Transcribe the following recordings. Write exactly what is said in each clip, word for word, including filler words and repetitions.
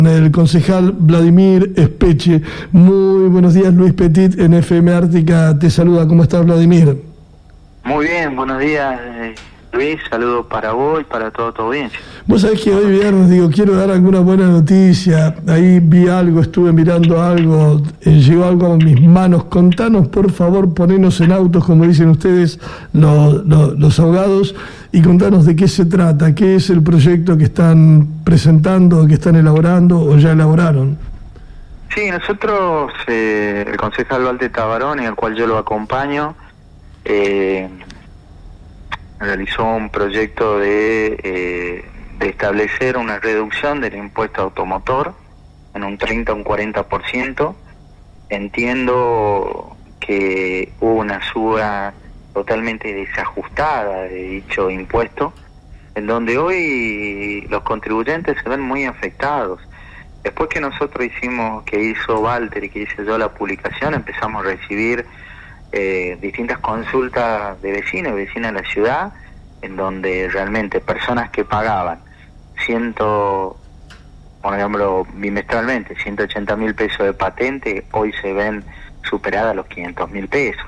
El concejal Vladimir Espeche. Muy buenos días, Luis Petit en F M Ártica te saluda. ¿Cómo estás, Vladimir? Muy bien, buenos días, eh, Luis. Saludos para vos y para toda tu audiencia. Vos sabés que hoy viernes, digo, quiero dar alguna buena noticia. Ahí vi algo, estuve mirando algo, eh, llegó algo a mis manos. Contanos, por favor, ponenos en autos, como dicen ustedes, los, los, los abogados, y contanos de qué se trata, qué es el proyecto que están presentando, que están elaborando o ya elaboraron. Sí, nosotros, eh, el concejal Walter Tabarón, en el cual yo lo acompaño, eh, realizó un proyecto de, eh, de establecer una reducción del impuesto automotor en un treinta o un cuarenta por ciento. Entiendo que hubo una suba totalmente desajustada de dicho impuesto, en donde hoy los contribuyentes se ven muy afectados. Después que nosotros hicimos, que hizo Walter y que hice yo la publicación, empezamos a recibir eh, distintas consultas de vecinos y vecinas de la ciudad, en donde realmente personas que pagaban ciento, por ejemplo, bimestralmente, ciento ochenta mil pesos de patente, hoy se ven superadas los quinientos mil pesos.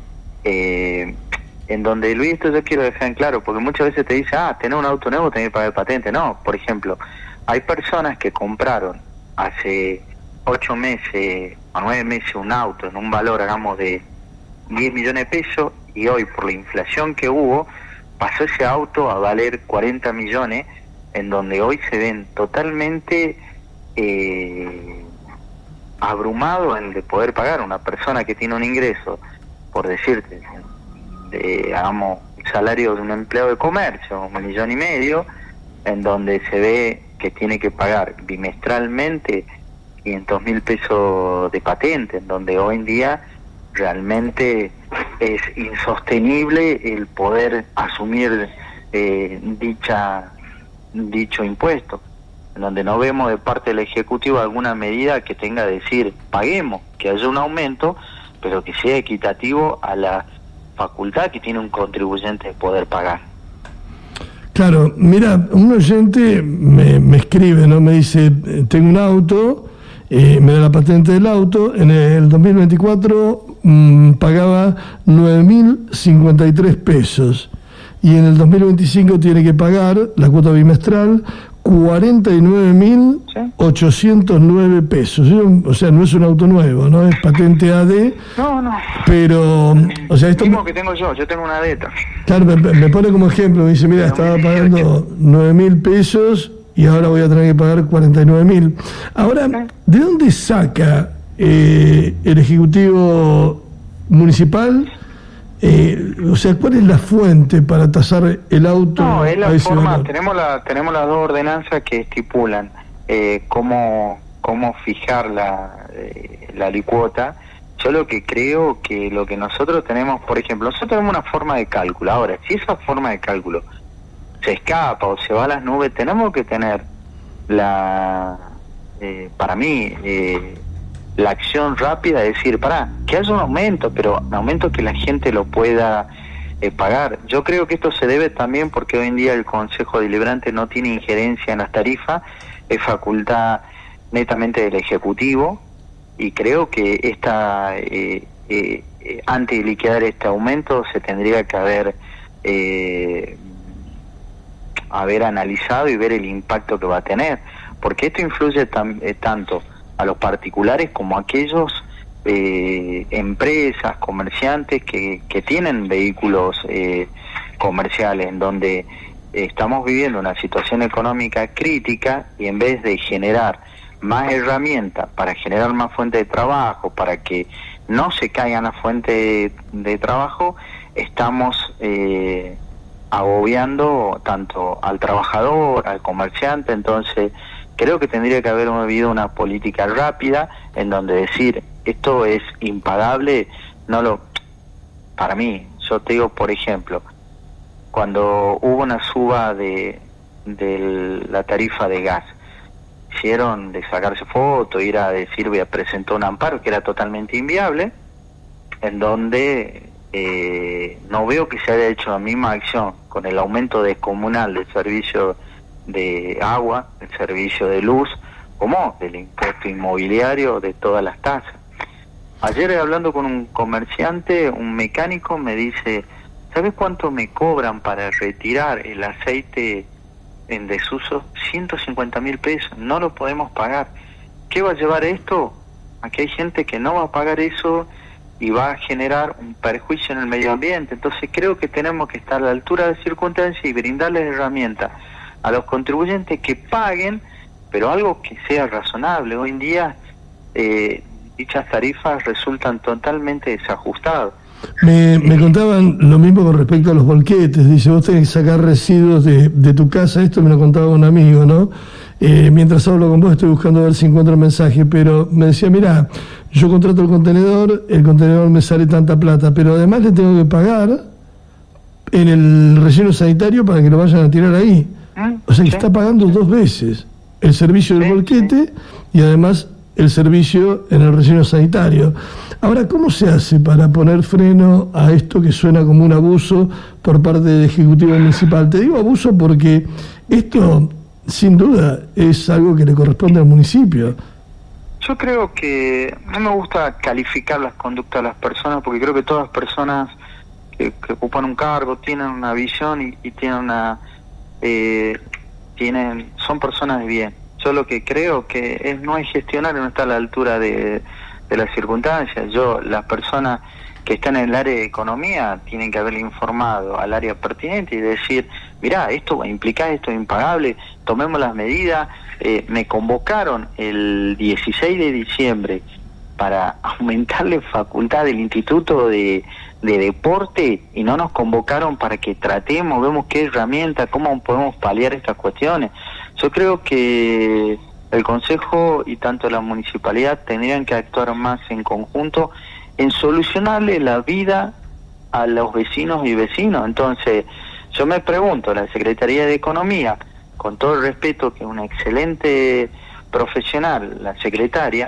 Eh, en donde, Luis, esto yo quiero dejar en claro, porque muchas veces te dice, ah, tener un auto nuevo tenés que pagar patente. No, por ejemplo, hay personas que compraron hace ocho meses o nueve meses un auto en un valor, hagamos, de diez millones de pesos, y hoy por la inflación que hubo, pasó ese auto a valer cuarenta millones, en donde hoy se ven totalmente eh, abrumados en el de poder pagar. Una persona que tiene un ingreso, por decirte, de, hagamos, el salario de un empleado de comercio, un millón y medio, en donde se ve que tiene que pagar bimestralmente quinientos mil pesos de patente, en donde hoy en día realmente es insostenible el poder asumir eh, dicha dicho impuesto, en donde no vemos de parte del Ejecutivo alguna medida que tenga que decir, paguemos, que haya un aumento, pero que sea equitativo a la facultad que tiene un contribuyente de poder pagar. Claro, mira, un oyente me, me escribe, ¿no? Me dice, tengo un auto, eh, me da la patente del auto, en el dos mil veinticuatro mmm, pagaba nueve mil cincuenta y tres pesos, y en el dos mil veinticinco tiene que pagar la cuota bimestral cuarenta y nueve mil ochocientos nueve pesos. O sea, no es un auto nuevo, no es patente A D. No, no. Pero, o sea, esto... mismo que tengo yo, yo tengo una Beta. Claro, me, me pone como ejemplo, me dice, mira, estaba pagando nueve mil pesos y ahora voy a tener que pagar cuarenta y nueve mil. Ahora, ¿de dónde saca eh, el Ejecutivo Municipal? Eh, o sea, ¿cuál es la fuente para tasar el auto? No, es la a ese forma, valor? tenemos la, tenemos las dos ordenanzas que estipulan eh, cómo, cómo fijar la, eh, la alicuota. Yo lo que creo que lo que nosotros tenemos, por ejemplo, nosotros tenemos una forma de cálculo. Ahora, si esa forma de cálculo se escapa o se va a las nubes, tenemos que tener la, eh, para mí, eh, la acción rápida de decir, pará, que haya un aumento, pero un aumento que la gente lo pueda eh, pagar. Yo creo que esto se debe también porque hoy en día el Consejo Deliberante no tiene injerencia en las tarifas, es facultad netamente del Ejecutivo, y creo que esta eh, eh, eh, antes de liquidar este aumento se tendría que haber eh, haber analizado y ver el impacto que va a tener, porque esto influye tam, eh, tanto a los particulares como a aquellos eh, empresas, comerciantes que, que tienen vehículos eh, comerciales, en donde eh, estamos viviendo una situación económica crítica, y en vez de generar más herramientas para generar más fuentes de trabajo, para que no se caigan las fuentes de, de trabajo, estamos eh, agobiando tanto al trabajador, al comerciante. Entonces creo que tendría que haber habido una política rápida en donde decir, esto es impagable, no lo... Para mí, yo te digo, por ejemplo, cuando hubo una suba de, de la tarifa de gas, hicieron de sacarse fotos, ir a decir, voy a presentar un amparo, que era totalmente inviable, en donde eh, no veo que se haya hecho la misma acción con el aumento descomunal del servicio de agua, el servicio de luz, como del impuesto inmobiliario, de todas las tasas. Ayer hablando con un comerciante, un mecánico me dice, ¿sabes cuánto me cobran para retirar el aceite en desuso? ciento cincuenta mil pesos, no lo podemos pagar. ¿Qué va a llevar esto? Aquí hay gente que no va a pagar eso y va a generar un perjuicio en el medio ambiente. Entonces creo que tenemos que estar a la altura de circunstancias y brindarles herramientas a los contribuyentes que paguen, pero algo que sea razonable. Hoy en día eh, dichas tarifas resultan totalmente desajustadas. Me, me contaban lo mismo con respecto a los volquetes. Dice, vos tenés que sacar residuos de, de tu casa. Esto me lo contaba un amigo, ¿no? Eh, mientras hablo con vos estoy buscando a ver si encuentro el mensaje, pero me decía, mira, yo contrato el contenedor, el contenedor me sale tanta plata, pero además le tengo que pagar en el relleno sanitario para que lo vayan a tirar ahí. O sea que sí, está pagando dos veces el servicio del sí, volquete sí. y además el servicio en el relleno sanitario. Ahora, ¿cómo se hace para poner freno a esto que suena como un abuso por parte del Ejecutivo Municipal? Te digo abuso porque esto, sin duda, es algo que le corresponde al municipio. Yo creo que no me gusta calificar las conductas de las personas, porque creo que todas las personas que, que ocupan un cargo tienen una visión y, y tienen una eh, tienen son personas de bien. Yo lo que creo que es no es gestionar, no está a la altura de, de las circunstancias. Yo, las personas que están en el área de economía tienen que haberle informado al área pertinente y decir, mirá, esto va a implicar, esto es impagable, tomemos las medidas. Eh, me convocaron el dieciséis de diciembre para aumentarle facultad del Instituto de, de Deporte y no nos convocaron para que tratemos, vemos qué herramienta, cómo podemos paliar estas cuestiones. Yo creo que el Consejo y tanto la Municipalidad tendrían que actuar más en conjunto en solucionarle la vida a los vecinos y vecinos. Entonces, yo me pregunto, la Secretaría de Economía, con todo el respeto, que es una excelente profesional, la secretaria,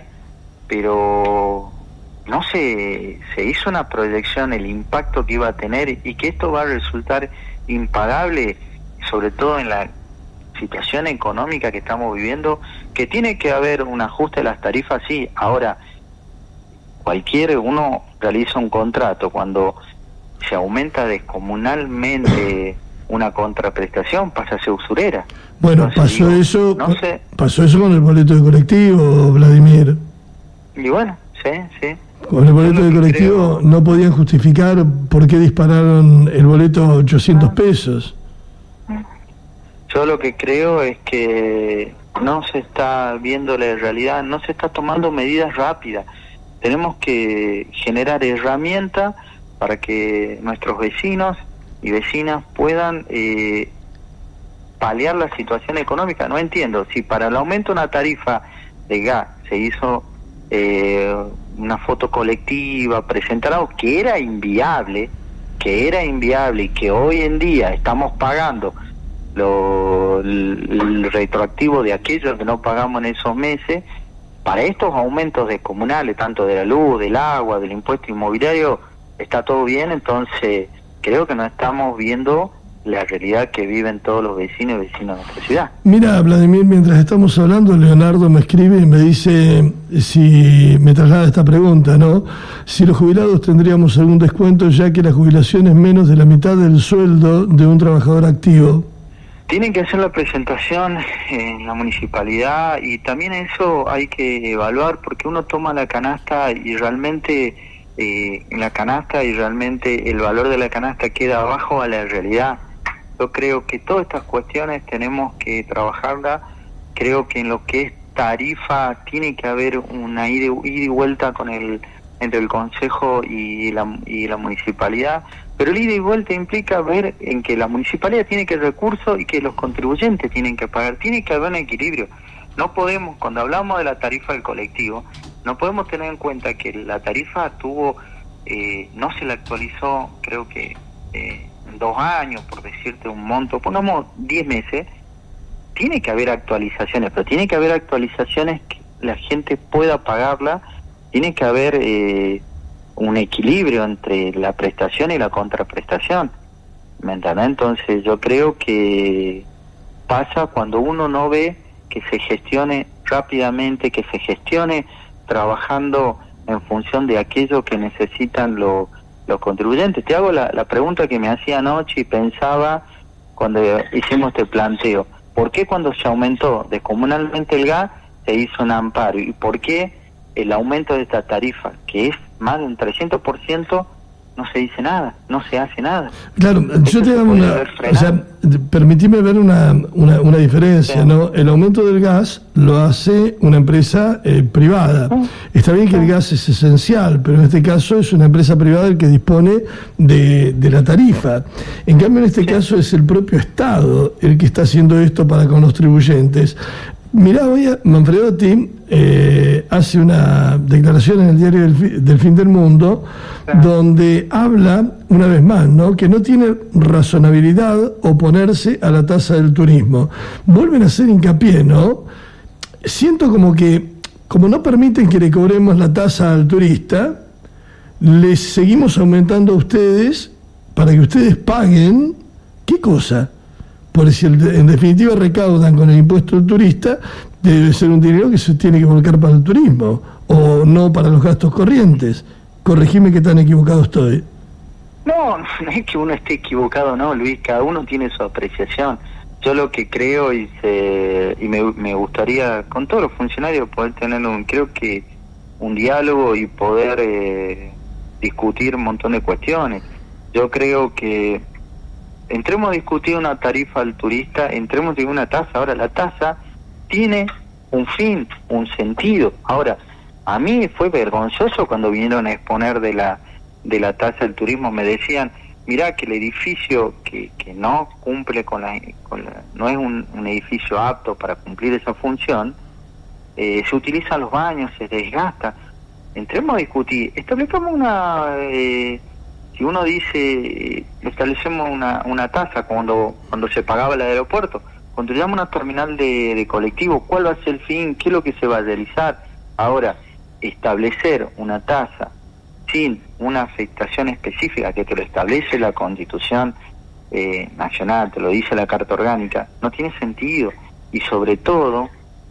pero no se, se hizo una proyección, el impacto que iba a tener y que esto va a resultar impagable, sobre todo en la situación económica que estamos viviendo, que tiene que haber un ajuste de las tarifas, sí. Ahora, cualquier uno realiza un contrato, cuando se aumenta descomunalmente una contraprestación, pasa a ser usurera. Bueno, Entonces, pasó digo, eso no sé. pasó eso con el boleto de colectivo, Vladimir. Y bueno, sí, sí. Con el boleto de colectivo creo... no podían justificar por qué dispararon el boleto a ochocientos pesos. Yo lo que creo es que no se está viendo la realidad, no se está tomando medidas rápidas. Tenemos que generar herramientas para que nuestros vecinos y vecinas puedan eh, paliar la situación económica. No entiendo, si para el aumento de una tarifa de gas se hizo eh, una foto colectiva, presentar algo que era inviable, que era inviable y que hoy en día estamos pagando lo, el, el retroactivo de aquello que no pagamos en esos meses, para estos aumentos de comunales, tanto de la luz, del agua, del impuesto inmobiliario, está todo bien. Entonces creo que no estamos viendo la realidad que viven todos los vecinos y vecinas de nuestra ciudad. Mira, Vladimir, mientras estamos hablando, Leonardo me escribe y me dice, si me traslada esta pregunta, ¿no? Si los jubilados tendríamos algún descuento, ya que la jubilación es menos de la mitad del sueldo de un trabajador activo. Tienen que hacer la presentación en la municipalidad y también eso hay que evaluar, porque uno toma la canasta y realmente eh, en la canasta y realmente el valor de la canasta queda abajo a la realidad. Yo creo que todas estas cuestiones tenemos que trabajarlas. Creo que en lo que es tarifa tiene que haber una ida y vuelta con el entre el Consejo y la, y la municipalidad. Pero el ida y vuelta implica ver en que la municipalidad tiene que recursos y que los contribuyentes tienen que pagar. Tiene que haber un equilibrio. No podemos, cuando hablamos de la tarifa del colectivo, no podemos tener en cuenta que la tarifa tuvo, eh, no se la actualizó, creo que eh, en dos años, por decirte un monto, pongamos diez meses. Tiene que haber actualizaciones, pero tiene que haber actualizaciones que la gente pueda pagarla. Tiene que haber eh, un equilibrio entre la prestación y la contraprestación, ¿me entiendes? Entonces yo creo que pasa cuando uno no ve que se gestione rápidamente, que se gestione trabajando en función de aquello que necesitan lo, los contribuyentes. Te hago la, la pregunta que me hacía anoche y pensaba cuando hicimos este planteo. ¿Por qué cuando se aumentó descomunalmente el gas se hizo un amparo? ¿Y por qué el aumento de esta tarifa, que es más de un trescientos por ciento, no se dice nada, no se hace nada? Claro, yo te daba una... O sea, permitime ver una, una, una diferencia, sí. ¿no? El aumento del gas lo hace una empresa eh, privada. Sí. Está bien que sí. el gas es esencial, pero en este caso es una empresa privada el que dispone de, de la tarifa. En cambio, en este sí. caso es el propio Estado el que está haciendo esto para con los contribuyentes. Mirá, hoy Manfredotti eh, hace una declaración en el diario del, fi, del Fin del Mundo, claro. donde habla, una vez más, ¿no?, que no tiene razonabilidad oponerse a la tasa del turismo. Vuelven a hacer hincapié, ¿no? Siento como que, como no permiten que le cobremos la tasa al turista, les seguimos aumentando a ustedes para que ustedes paguen, ¿qué cosa? Porque si en definitiva recaudan con el impuesto del turista, debe ser un dinero que se tiene que volcar para el turismo, o no para los gastos corrientes. Corregime que tan equivocado estoy. No, no es que uno esté equivocado, no, Luis, cada uno tiene su apreciación. Yo lo que creo y, se, y me, me gustaría, con todos los funcionarios, poder tener un, creo que un diálogo y poder eh, discutir un montón de cuestiones. Yo creo que entremos a discutir una tarifa al turista, entremos en una tasa. Ahora, la tasa tiene un fin, un sentido. Ahora, a mí fue vergonzoso cuando vinieron a exponer de la de la tasa del turismo. Me decían, mirá que el edificio que, que no cumple con la, con la no es un, un edificio apto para cumplir esa función, eh, se utilizan los baños, se desgasta. Entremos a discutir, establezcamos una... Eh, Si uno dice, establecemos una, una tasa cuando cuando se pagaba el aeropuerto, construyamos una terminal de, de colectivo, ¿cuál va a ser el fin? ¿Qué es lo que se va a realizar? Ahora, establecer una tasa sin una afectación específica que te lo establece la Constitución eh, Nacional, te lo dice la Carta Orgánica, no tiene sentido. Y sobre todo,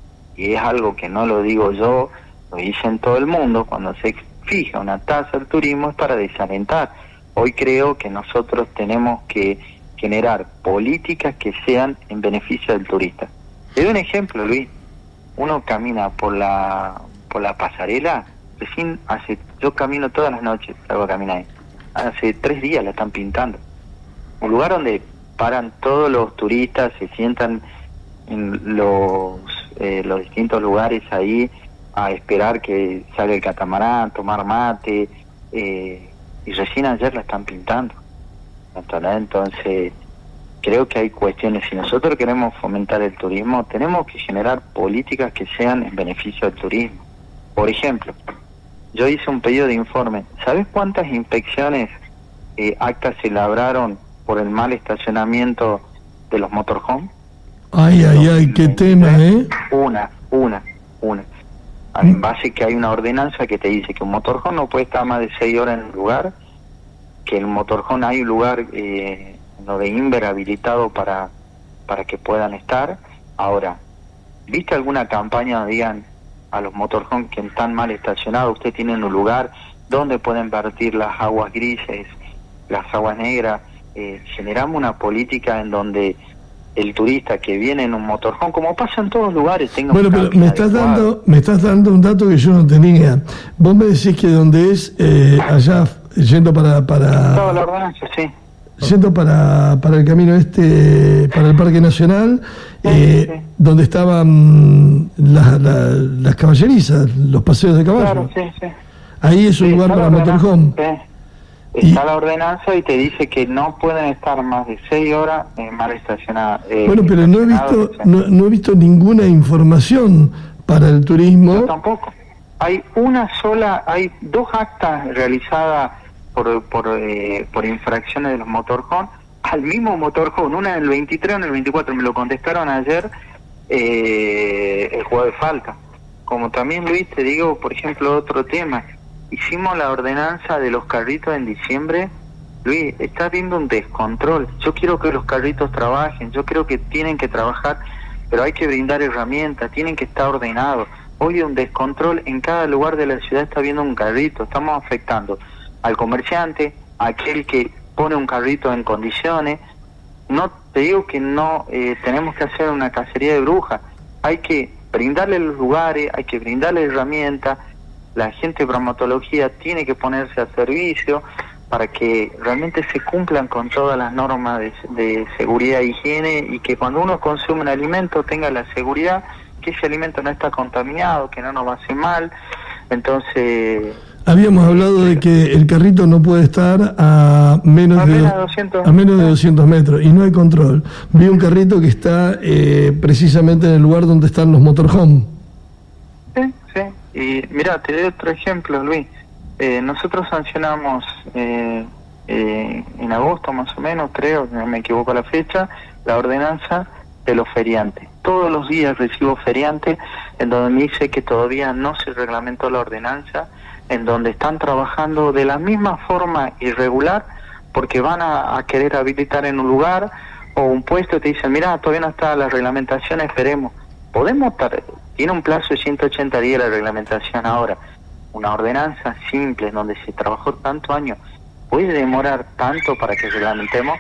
y es algo que no lo digo yo, lo dicen todo el mundo, cuando se fija una tasa al turismo es para desalentar. Hoy creo que nosotros tenemos que generar políticas que sean en beneficio del turista. Te doy un ejemplo, Luis. Uno camina por la por la pasarela, recién hace, yo camino todas las noches, salgo a caminar ahí. Hace tres días la están pintando. Un lugar donde paran todos los turistas, se sientan en los, eh, los distintos lugares ahí a esperar que salga el catamarán, tomar mate, eh, y recién ayer la están pintando. Entonces, creo que hay cuestiones. Si nosotros queremos fomentar el turismo, tenemos que generar políticas que sean en beneficio del turismo. Por ejemplo, yo hice un pedido de informe. ¿Sabes cuántas inspecciones, eh, actas se labraron por el mal estacionamiento de los motorhomes? Ay, ay, ay, qué tema, ¿eh? Una, una, una. En base que hay una ordenanza que te dice que un motorhome no puede estar más de seis horas en un lugar, que el motorhome hay un lugar eh, no de Inver habilitado para para que puedan estar. Ahora, ¿viste alguna campaña donde digan a los motorhomes que están mal estacionados, ustedes tienen un lugar donde pueden vertir las aguas grises, las aguas negras? Eh, generamos una política en donde el turista que viene en un motorhome, como pasa en todos lugares, tenga bueno, un pero me estás dando me estás dando un dato que yo no tenía. Vos me decís que donde es eh, allá yendo para para toda la ordenanza, sí, yendo para para el camino este, para el Parque Nacional, sí, eh, sí. donde estaban las, las, las caballerizas, los paseos de caballo. Claro, sí, sí. Ahí es un sí, lugar para motorhome. Sí. Está y, la ordenanza y te dice que no pueden estar más de seis horas eh, mal estacionadas. Eh, bueno, pero no he visto no, no he visto ninguna información para el turismo. Yo tampoco. Hay una sola, hay dos actas realizadas por por eh, por infracciones de los motorhomes al mismo motorhome, una en el veintitrés, en el veinticuatro, me lo contestaron ayer, eh, el juego de falta. Como también, Luis, te digo, por ejemplo, otro tema. Hicimos la ordenanza de los carritos en diciembre. Luis, está habiendo un descontrol. Yo quiero que los carritos trabajen, yo creo que tienen que trabajar pero hay que brindar herramientas, tienen que estar ordenados. Hoy hay un descontrol, en cada lugar de la ciudad está viendo un carrito, estamos afectando al comerciante, a aquel que pone un carrito en condiciones. No te digo que no eh, tenemos que hacer una cacería de brujas, hay que brindarle los lugares, hay que brindarle herramientas, la gente de bromatología tiene que ponerse a servicio para que realmente se cumplan con todas las normas de, de seguridad e higiene, y que cuando uno consume un alimento tenga la seguridad que ese alimento no está contaminado, que no nos va a hacer mal. Entonces... Habíamos hablado de que el carrito no puede estar a menos, a de, menos, doscientos, a menos de doscientos metros y no hay control. Vi un carrito que está eh, precisamente en el lugar donde están los motorhome. Sí, sí. Y mira, te doy otro ejemplo, Luis. Eh, nosotros sancionamos eh, eh, en agosto más o menos, creo, no me equivoco la fecha, la ordenanza de los feriantes. Todos los días recibo feriantes en donde me dice que todavía no se reglamentó la ordenanza, en donde están trabajando de la misma forma irregular, porque van a, a querer habilitar en un lugar o un puesto y te dicen, mira, todavía no está la reglamentación, esperemos. Podemos estar, tiene un plazo de ciento ochenta días la reglamentación ahora. Una ordenanza simple en donde se trabajó tantos años, ¿puede demorar tanto para que reglamentemos?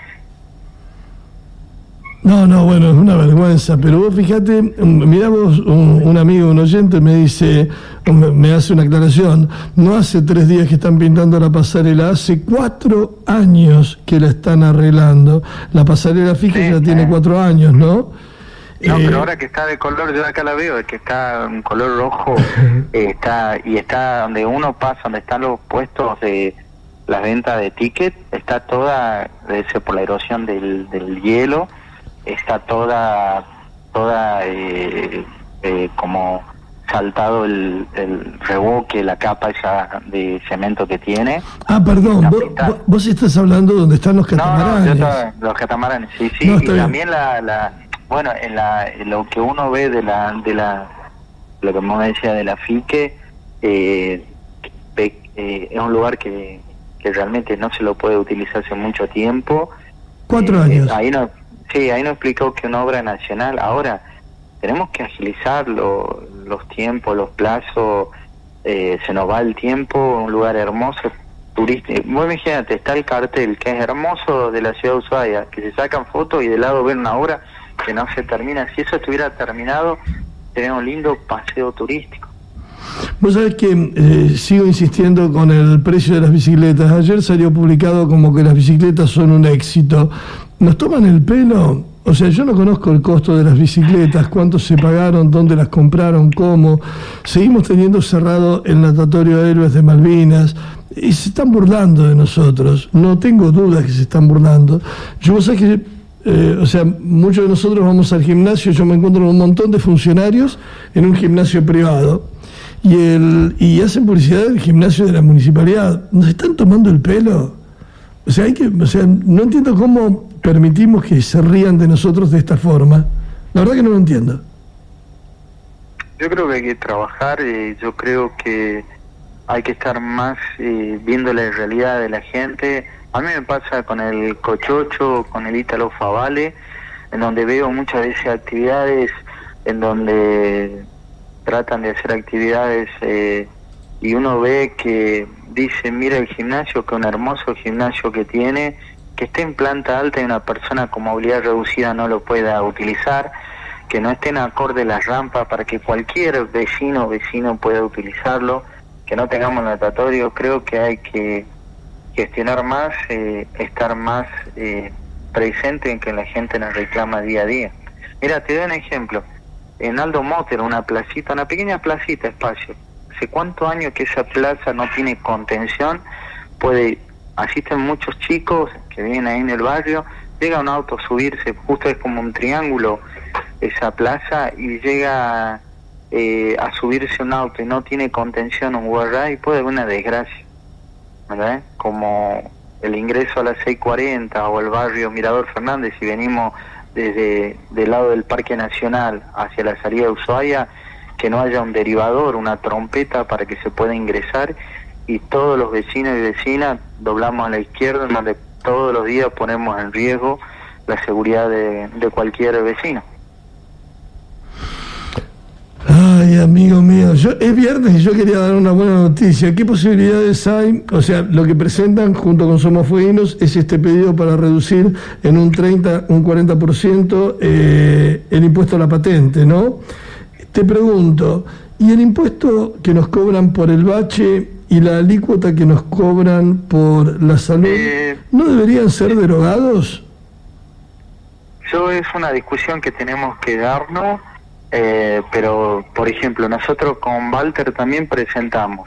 No, no, bueno, es una vergüenza, pero vos fíjate, mirá vos, un, un amigo, un oyente me dice, me hace una aclaración, no hace tres días que están pintando la pasarela, hace cuatro años que la están arreglando. La pasarela fija sí, ya eh. tiene cuatro años, ¿no? No, eh, pero ahora que está de color, yo acá la veo, es que está un color rojo, eh, está y está donde uno pasa, donde están los puestos de las ventas de ticket, está toda, debe ser por la erosión del, del hielo, está toda toda eh, eh, como saltado el, el revoque, la capa esa de cemento que tiene. Ah, perdón, vos, vos estás hablando donde están los catamaranes. No, no, yo estaba, los catamaranes, sí, sí, no, y bien. También la, la bueno, en la en lo que uno ve de la de la lo que me decía de la FICE, eh, eh, es un lugar que, que realmente no se lo puede utilizar hace mucho tiempo. Cuatro eh, años. Ahí no Sí, ahí nos explicó que una obra nacional. Ahora tenemos que agilizar lo, los tiempos, los plazos, eh, se nos va el tiempo, un lugar hermoso, turístico. Vos imagínate, está el cartel que es hermoso de la ciudad de Ushuaia, que se sacan fotos y de lado ven una obra que no se termina. Si eso estuviera terminado, sería un lindo paseo turístico. Vos sabés que eh, sigo insistiendo con el precio de las bicicletas. Ayer salió publicado como que las bicicletas son un éxito. ¿Nos toman el pelo? O sea, yo no conozco el costo de las bicicletas, cuánto se pagaron, dónde las compraron, cómo. Seguimos teniendo cerrado el natatorio de Héroes de Malvinas y se están burlando de nosotros. No tengo dudas que se están burlando. Yo, vos sabés que, eh, o sea, muchos de nosotros vamos al gimnasio, yo me encuentro con un montón de funcionarios en un gimnasio privado y, el, y hacen publicidad del gimnasio de la municipalidad. ¿Nos están tomando el pelo? O sea, hay que, o sea, no entiendo cómo permitimos que se rían de nosotros de esta forma. La verdad que no lo entiendo. Yo creo que hay que trabajar, eh, yo creo que hay que estar más eh, viendo la realidad de la gente. A mí me pasa con el Cochocho, con el Ítalo Favale, en donde veo muchas veces actividades en donde tratan de hacer actividades eh, y uno ve que dice, mira el gimnasio, que un hermoso gimnasio que tiene, que esté en planta alta y una persona con movilidad reducida no lo pueda utilizar, que no estén acorde las rampas para que cualquier vecino o vecino pueda utilizarlo, que no tengamos natatorio. Creo que hay que gestionar más, eh, estar más eh, presente en que la gente nos reclama día a día. Mira, te doy un ejemplo. En Aldo Motter, una placita, una pequeña placita, espacio. ¿Hace cuántos años que esa plaza no tiene contención? Puede, asisten muchos chicos que vienen ahí en el barrio, llega un auto a subirse, justo es como un triángulo esa plaza, y llega eh, a subirse un auto y no tiene contención, un guarda, y puede haber una desgracia, ¿verdad? Como el ingreso a las seis cuarenta o el barrio Mirador Fernández, si venimos desde del lado del Parque Nacional hacia la salida de Ushuaia, que no haya un derivador, una trompeta para que se pueda ingresar, y todos los vecinos y vecinas doblamos a la izquierda, en donde todos los días ponemos en riesgo la seguridad de, de cualquier vecino. Ay, amigo mío, yo, es viernes y yo quería dar una buena noticia. ¿Qué posibilidades hay? O sea, lo que presentan junto con Somos Fueguinos es este pedido para reducir en un treinta, un cuarenta por ciento eh, el impuesto a la patente, ¿no? Te pregunto, ¿y el impuesto que nos cobran por el bache y la alícuota que nos cobran por la salud, eh, no deberían ser derogados? Yo es una discusión que tenemos que darnos, eh, pero por ejemplo nosotros con Walter también presentamos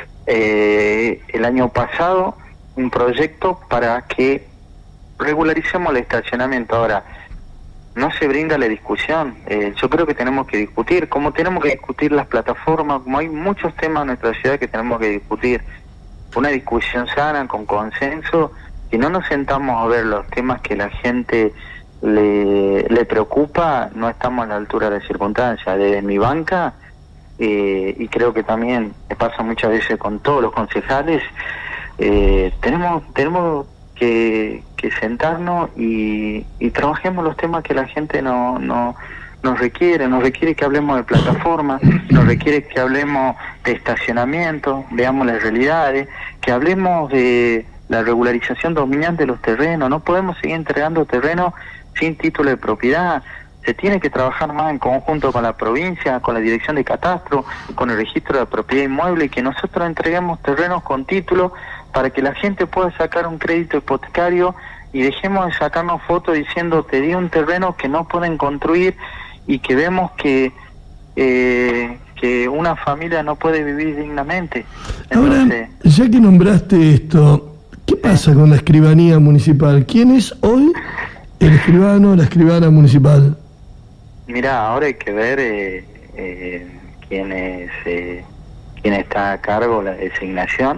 eh, el año pasado un proyecto para que regularicemos el estacionamiento. Ahora, no se brinda la discusión. Eh, yo creo que tenemos que discutir, como tenemos que discutir las plataformas, como hay muchos temas en nuestra ciudad que tenemos que discutir. Una discusión sana, con consenso, y no nos sentamos a ver los temas que la gente le, le preocupa, no estamos a la altura de las circunstancias. Desde mi banca, eh, y creo que también me pasa muchas veces con todos los concejales, eh, tenemos tenemos que, que sentarnos y, y trabajemos los temas que la gente no, no nos requiere. Nos requiere que hablemos de plataformas, nos requiere que hablemos de estacionamiento, veamos las realidades, que hablemos de la regularización dominante de los terrenos. No podemos seguir entregando terrenos sin título de propiedad. Se tiene que trabajar más en conjunto con la provincia, con la dirección de catastro, con el registro de propiedad inmueble, y que nosotros entreguemos terrenos con título para que la gente pueda sacar un crédito hipotecario, y dejemos de sacarnos fotos diciendo te di un terreno que no pueden construir, y que vemos que eh, que una familia no puede vivir dignamente. Entonces, ahora, ya que nombraste esto, ¿qué pasa con la escribanía municipal? ¿Quién es hoy el escribano o la escribana municipal? Mira, ahora hay que ver eh, eh, quién es eh, quién está a cargo de la designación.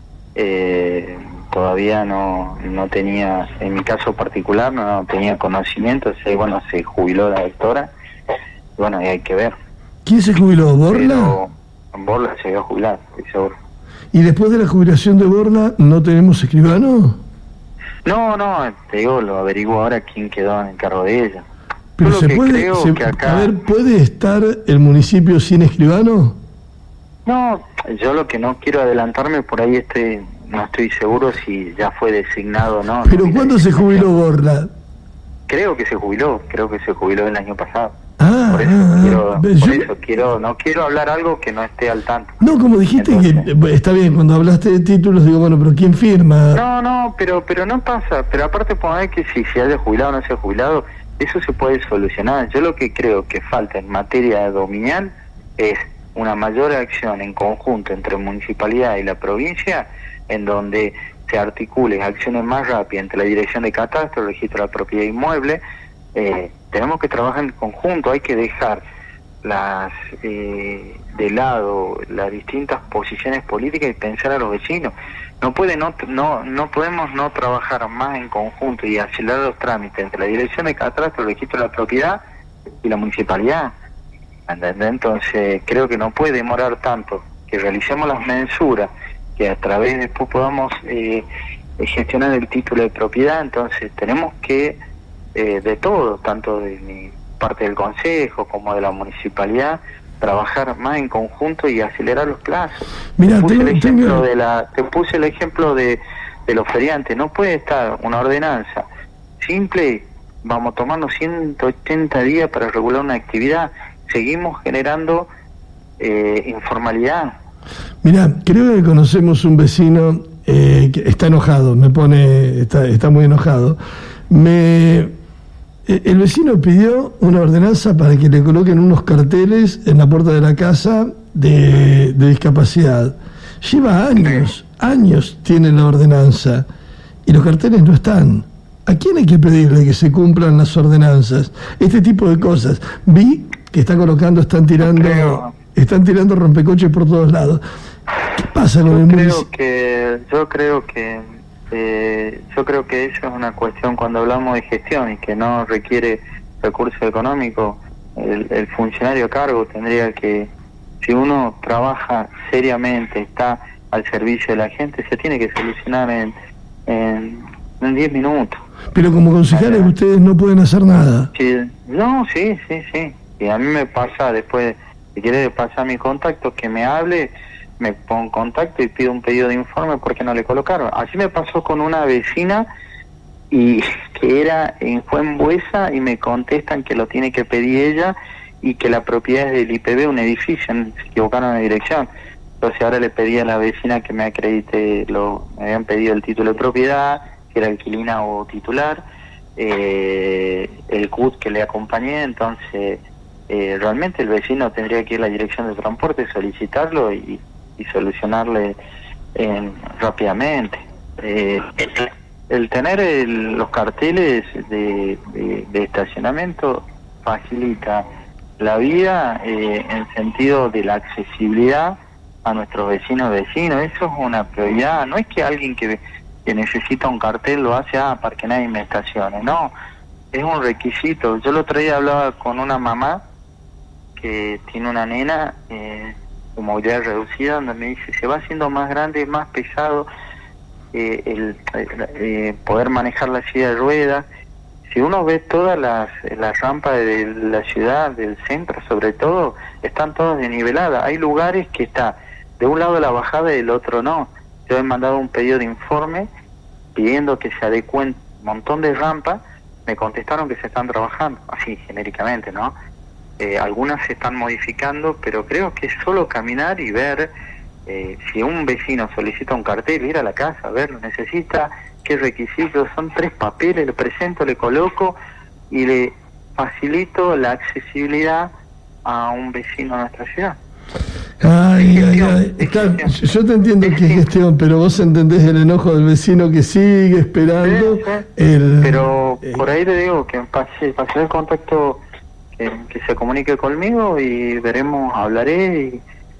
Eh, todavía no no tenía, en mi caso particular, no, no tenía conocimiento. Sé, bueno, se jubiló la doctora. Bueno, y hay que ver. ¿Quién se jubiló? ¿Borla? Pero Borla se iba a jubilar, estoy seguro. ¿Y después de la jubilación de Borla no tenemos escribano? No, no, te digo, lo averiguo ahora quién quedó en el cargo de ella. Pero Yo se lo que puede, creo se, que acá... a ver, ¿puede estar el municipio sin escribano? No, yo lo que no quiero adelantarme, por ahí estoy, no estoy seguro si ya fue designado o no. ¿Pero no, cuándo se jubiló Borla? Creo que se jubiló, creo que se jubiló el año pasado. Ah, por eso, ah, quiero, yo... por eso quiero, no quiero hablar algo que no esté al tanto. No, como dijiste, Entonces, que está bien, cuando hablaste de títulos, digo, bueno, pero ¿quién firma? No, no, pero pero no pasa. Pero aparte, poner que si se haya jubilado o no se ha jubilado, eso se puede solucionar. Yo lo que creo que falta en materia dominial es una mayor acción en conjunto entre municipalidad y la provincia, en donde se articulen acciones más rápidas entre la dirección de catastro, el registro de la propiedad inmueble. Eh, tenemos que trabajar en conjunto, hay que dejar las eh, de lado las distintas posiciones políticas y pensar a los vecinos. No puede no no no podemos no trabajar más en conjunto y acelerar los trámites entre la dirección de catastro, el registro de la propiedad y la municipalidad. ¿Entendés? Entonces creo que no puede demorar tanto, que realicemos las mensuras, que a través después podamos eh, gestionar el título de propiedad. Entonces tenemos que eh, de todo, tanto de mi parte del consejo como de la municipalidad, trabajar más en conjunto y acelerar los plazos. Mira, te puse tengo, el ejemplo tengo... de la te puse el ejemplo de, de los feriantes. No puede estar una ordenanza simple, vamos tomando ciento ochenta días para regular una actividad. Seguimos generando eh, informalidad. Mira, creo que conocemos un vecino eh, que está enojado, me pone, está, está muy enojado. Me, el vecino pidió una ordenanza para que le coloquen unos carteles en la puerta de la casa de, de discapacidad. Lleva años, años tiene la ordenanza y los carteles no están. ¿A quién hay que pedirle que se cumplan las ordenanzas? Este tipo de cosas. Vi que están colocando, están tirando, Creo. están tirando rompecoches por todos lados. ¿Qué pasa con Yo el creo municipio? que yo creo que eh, yo creo que eso es una cuestión cuando hablamos de gestión y que no requiere recursos económicos. El, el funcionario a cargo tendría que, si uno trabaja seriamente, está al servicio de la gente, se tiene que solucionar en en, en diez minutos. Pero como concejales ustedes no pueden hacer nada. Sí, no, sí, sí, sí. Y a mí me pasa después si quiere pasar mi contacto, que me hable, me pongo en contacto y pido un pedido de informe porque no le colocaron. Así me pasó con una vecina y que era en fue en Buesa y me contestan que lo tiene que pedir ella y que la propiedad es del I P B, un edificio, se equivocaron en la dirección. Entonces ahora le pedí a la vecina que me acredite, lo, me habían pedido el título de propiedad, que era inquilina o titular, eh, el C U T que le acompañé, entonces eh, realmente el vecino tendría que ir a la dirección de transporte, solicitarlo y, y solucionarle eh, rápidamente. Eh, el tener el, los carteles de, de, de estacionamiento facilita la vida eh, en sentido de la accesibilidad a nuestros vecinos vecinos. Eso es una prioridad. No es que alguien que, que necesita un cartel lo hace ah, para que nadie me estacione, no, es un requisito. Yo el otro día hablaba con una mamá que tiene una nena eh, con movilidad reducida, donde me dice, se va haciendo más grande, más pesado eh, el eh, poder manejar la silla de ruedas. Si uno ve todas las, las rampas de la ciudad, del centro sobre todo, están todas desniveladas. Hay lugares que está de un lado la bajada y del otro no. Yo he mandado un pedido de informe pidiendo que se adecuen un montón de rampas. Me contestaron que se están trabajando, así genéricamente, ¿no? Eh, algunas se están modificando, pero creo que es solo caminar y ver eh, si un vecino solicita un cartel, ir a la casa, verlo, necesita, qué requisitos, son tres papeles, le presento, le coloco y le facilito la accesibilidad a un vecino de nuestra ciudad. Ay, ay, ay. Está, yo te entiendo que es gestión, pero vos entendés el enojo del vecino que sigue esperando. Sí, sí. El, pero eh, por ahí le digo que pase, pase el contacto, que, que se comunique conmigo y veremos, hablaré. Y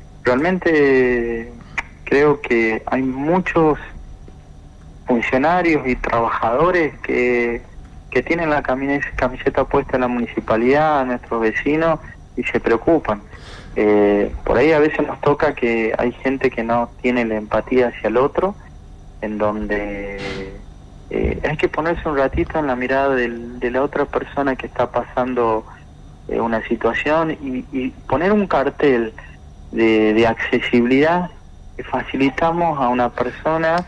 realmente creo que hay muchos funcionarios y trabajadores que, que tienen la camiseta puesta en la municipalidad, nuestros vecinos, y se preocupan. Eh, por ahí a veces nos toca que hay gente que no tiene la empatía hacia el otro, en donde eh, hay que ponerse un ratito en la mirada del, de la otra persona que está pasando eh, una situación y, y poner un cartel de, de accesibilidad que facilitamos a una persona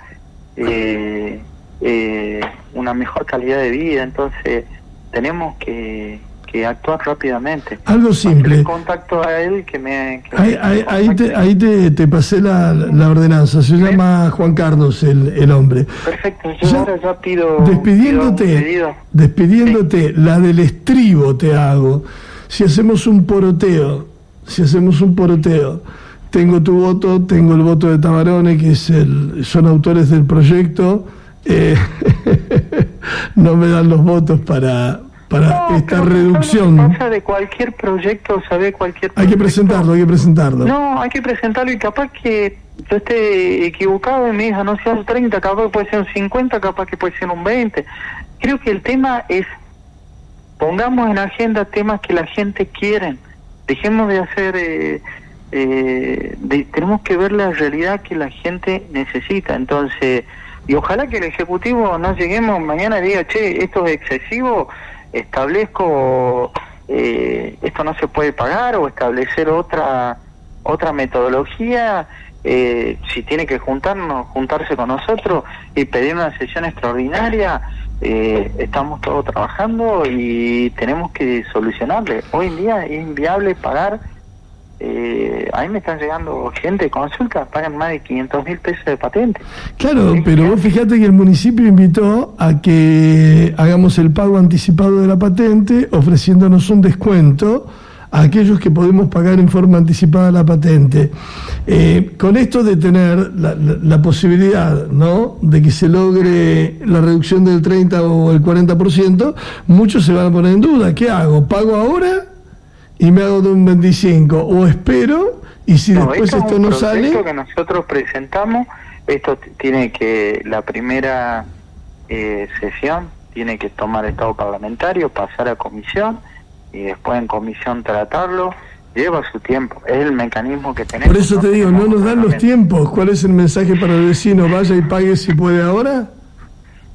eh, eh, una mejor calidad de vida. Entonces tenemos que que actuar rápidamente. Algo simple. Le contacto a él que me... Que ahí me ahí, ahí, te, ahí te, te pasé la, la ordenanza. Se ¿Bien? llama Juan Carlos el, el hombre. Perfecto. Yo ya, ahora ya pido... Despidiéndote, pido despidiéndote, sí. La del estribo te hago. Si hacemos un poroteo, si hacemos un poroteo, tengo tu voto, tengo el voto de Tabarone, que es el, son autores del proyecto, eh, no me dan los votos para... para no, esta reducción. No pasa de cualquier proyecto, sabe cualquier proyecto. Hay que presentarlo, hay que presentarlo. No, hay que presentarlo y capaz que yo esté equivocado y me diga no sea un treinta, capaz que puede ser un cincuenta, capaz que puede ser un veinte. Creo que el tema es, pongamos en agenda temas que la gente quiere. Dejemos de hacer, eh, eh, de, tenemos que ver la realidad que la gente necesita. Entonces, y ojalá que el Ejecutivo no lleguemos mañana y diga, che, esto es excesivo, establezco eh, esto no se puede pagar, o establecer otra otra metodología, eh, si tiene que juntarnos juntarse con nosotros y pedir una sesión extraordinaria. Eh, estamos todos trabajando y tenemos que solucionarle. Hoy en día es inviable pagar. Eh, a mí me están llegando gente de consulta, pagan más de quinientos mil pesos de patente. Claro, pero vos fíjate que el municipio invitó a que hagamos el pago anticipado de la patente, ofreciéndonos un descuento a aquellos que podemos pagar en forma anticipada la patente. Eh, con esto de tener la, la, la posibilidad, ¿no?, de que se logre la reducción del treinta o el cuarenta por ciento, muchos se van a poner en duda. ¿Qué hago? ¿Pago ahora y me hago de un veinticinco, o espero, y si no, después esto, esto no sale? Esto que nosotros presentamos, esto tiene que, la primera eh, sesión tiene que tomar estado parlamentario, pasar a comisión y después en comisión tratarlo. Lleva su tiempo, es el mecanismo que tenemos. Por eso te digo, no nos dan los tiempos. ¿Cuál es el mensaje para el vecino? Vaya y pague si puede ahora.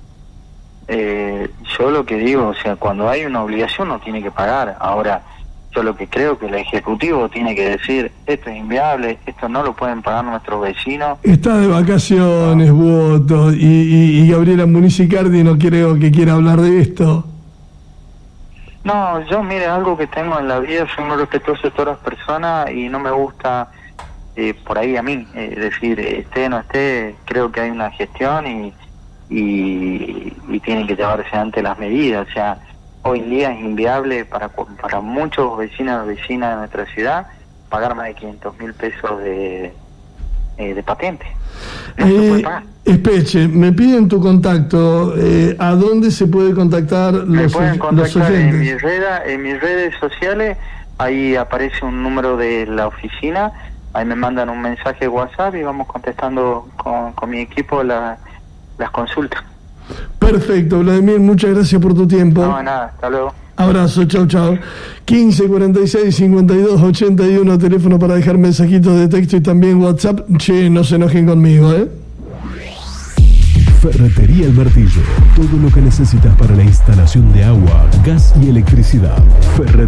Eh, yo lo que digo, o sea, cuando hay una obligación uno tiene que pagar. Ahora, Yo lo que creo que el Ejecutivo tiene que decir, esto es inviable, esto no lo pueden pagar nuestros vecinos. Está de vacaciones, Boto, y, y, y Gabriela Municicardi no creo que quiera hablar de esto. No, yo mire, algo que tengo en la vida, soy muy respetuoso de todas las personas y no me gusta eh, por ahí a mí, eh, decir, esté no esté, creo que hay una gestión y, y, y tienen que llevarse adelante las medidas, o sea, hoy en día es inviable para para muchos vecinos y vecinas de nuestra ciudad pagar más de quinientos mil pesos de, eh, de patente. No eh, se puede pagar. Espeche, me piden tu contacto. Eh, ¿A dónde se puede contactar los, me pueden los contactar oyentes? En mis, redes, en mis redes sociales, ahí aparece un número de la oficina, ahí me mandan un mensaje de WhatsApp y vamos contestando con, con mi equipo la, las consultas. Perfecto, Vladimir, muchas gracias por tu tiempo. No, nada, hasta luego. Abrazo, chau, chau. quince cuarenta y seis cincuenta y dos ochenta y uno, teléfono para dejar mensajitos de texto y también WhatsApp. Che, no se enojen conmigo, ¿eh? Ferretería El Martillo. Todo lo que necesitas para la instalación de agua, gas y electricidad. Ferretería.